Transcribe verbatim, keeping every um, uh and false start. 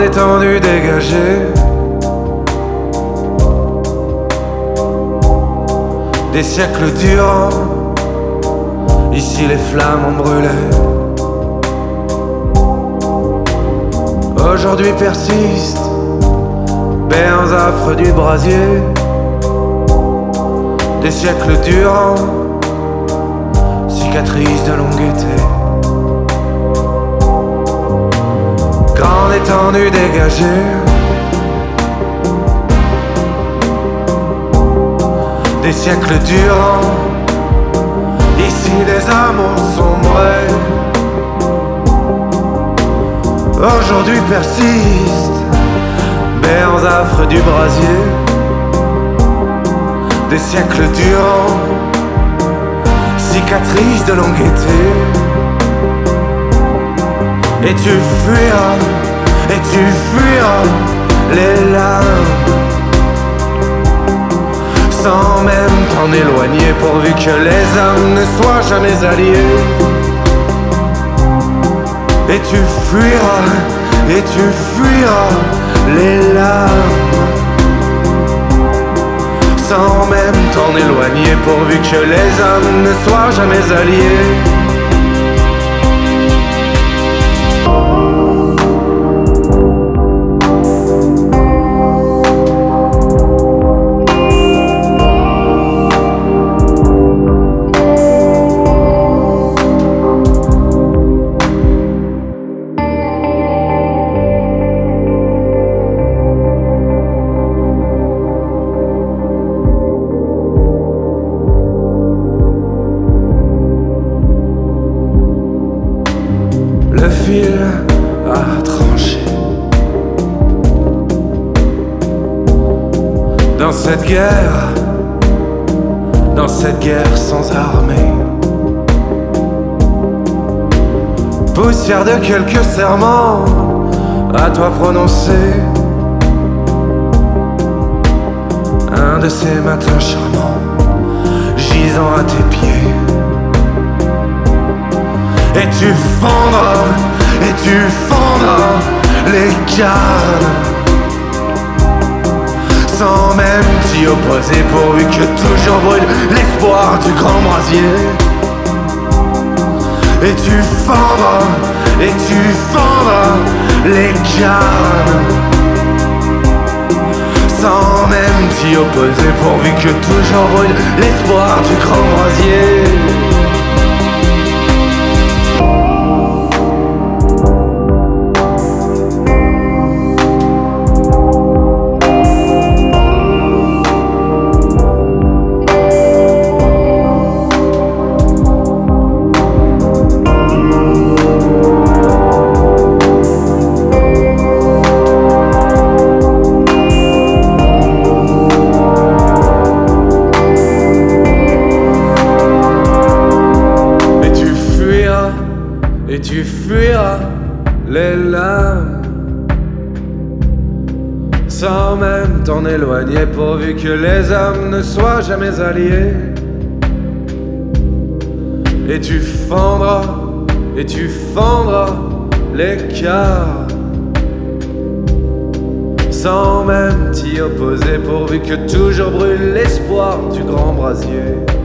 étendue dégagée, des siècles durant, ici les flammes ont brûlé. Aujourd'hui persistent bains affreux du brasier, des siècles durant, cicatrices de longue été. Grande étendue dégagée, des siècles durant, ici des amours sombrés. Aujourd'hui persistent bains affreux du brasier, des siècles durant, cicatrices de longue été. Et tu fuiras, et tu fuiras les larmes, sans même t'en éloigner, pourvu que les âmes ne soient jamais alliées. Et tu fuiras, et tu fuiras les larmes, sans même t'en éloigner, pourvu que les âmes ne soient jamais alliées. Le fil a tranché. Dans cette guerre, dans cette guerre sans armée, poussière de quelques serments à toi prononcés, un de ces matins charmants gisant à tes pieds. Et tu fendras, et tu fendras les gardes, sans même t'y opposer, pourvu que toujours brûle l'espoir du grand brasier. Et tu fendras, et tu fendras les gardes, sans même t'y opposer, pourvu que toujours brûle l'espoir du grand brasier. Et tu fuiras les lames, sans même t'en éloigner, pourvu que les âmes ne soient jamais alliées. Et tu fendras, et tu fendras les cœurs, sans même t'y opposer, pourvu que toujours brûle l'espoir du grand brasier.